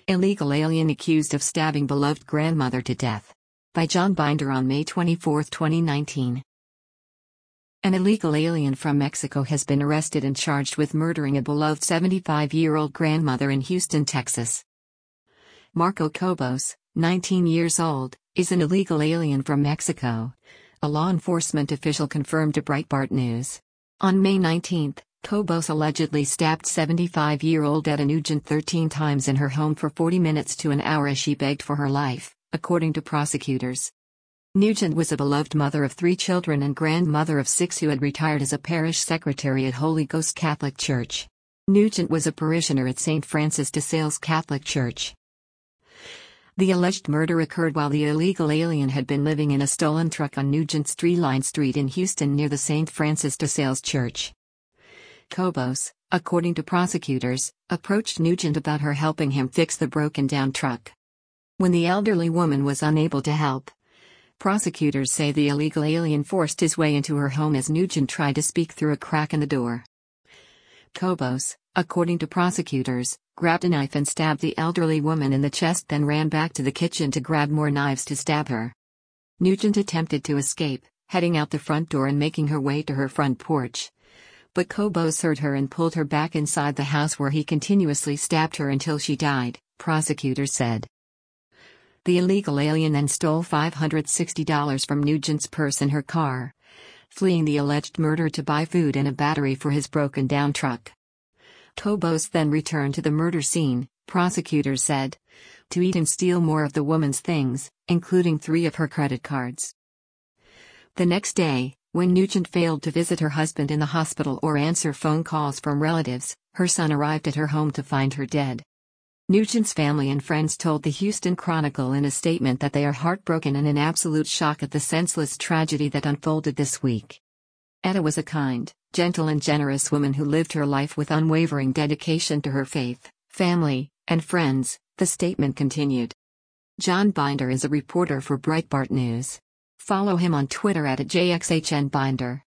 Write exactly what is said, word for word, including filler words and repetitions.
Illegal alien accused of stabbing beloved grandmother to death. By John Binder on May twenty-fourth, twenty nineteen. An illegal alien from Mexico has been arrested and charged with murdering a beloved seventy-five-year-old grandmother in Houston, Texas. Marco Cobos, nineteen years old, is an illegal alien from Mexico, a law enforcement official confirmed to Breitbart News. On May nineteenth, Cobos allegedly stabbed seventy-five-year-old Etta Nugent thirteen times in her home for forty minutes to an hour as she begged for her life, according to prosecutors. Nugent was a beloved mother of three children and grandmother of six who had retired as a parish secretary at Holy Ghost Catholic Church. Nugent was a parishioner at Saint Francis de Sales Catholic Church. The alleged murder occurred while the illegal alien had been living in a stolen truck on Nugent's Treeline Street in Houston near the Saint Francis de Sales Church. Cobos, according to prosecutors, approached Nugent about her helping him fix the broken-down truck. When the elderly woman was unable to help, prosecutors say the illegal alien forced his way into her home as Nugent tried to speak through a crack in the door. Cobos, according to prosecutors, grabbed a knife and stabbed the elderly woman in the chest, then ran back to the kitchen to grab more knives to stab her. Nugent attempted to escape, heading out the front door and making her way to her front porch. But Cobos heard her and pulled her back inside the house, where he continuously stabbed her until she died, prosecutors said. The illegal alien then stole five hundred sixty dollars from Nugent's purse in her car, fleeing the alleged murder to buy food and a battery for his broken-down truck. Cobos then returned to the murder scene, prosecutors said, to eat and steal more of the woman's things, including three of her credit cards. The next day, when Nugent failed to visit her husband in the hospital or answer phone calls from relatives, her son arrived at her home to find her dead. Nugent's family and friends told the Houston Chronicle in a statement that they are heartbroken and in absolute shock at the senseless tragedy that unfolded this week. Etta was a kind, gentle and generous woman who lived her life with unwavering dedication to her faith, family, and friends, the statement continued. John Binder is a reporter for Breitbart News. Follow him on Twitter at J X H N Binder.